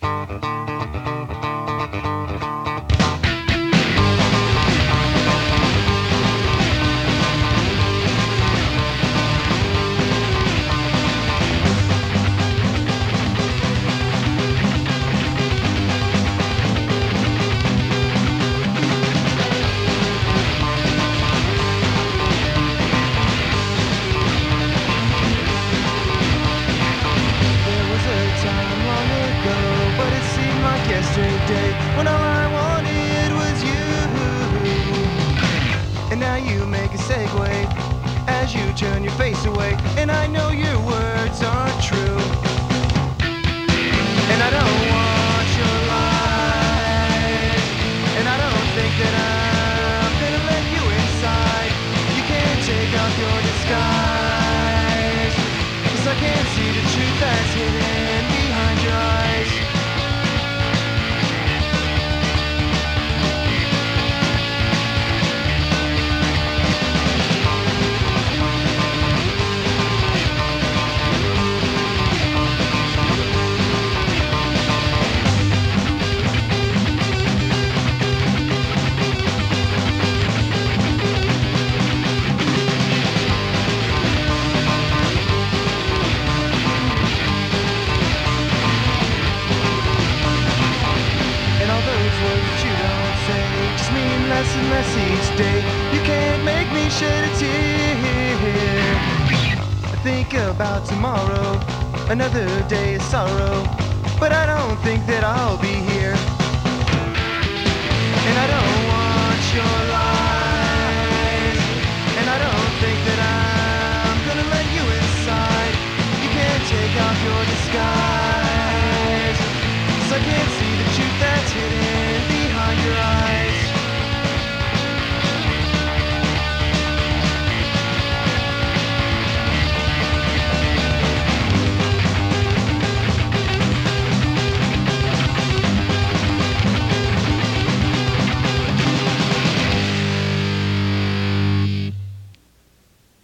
Yesterday, when all I wanted was you. And now you make a segue as you turn your face away. And I know your words aren't true. And I don't want your lies. And I don't think that I'm gonna let you inside. You can't take off your disguise, 'cause I can't see the truth that's hidden behind your eyes. Less and less each day. You can't make me shed a tear. I think about tomorrow, another day of sorrow, but I don't think that I'll be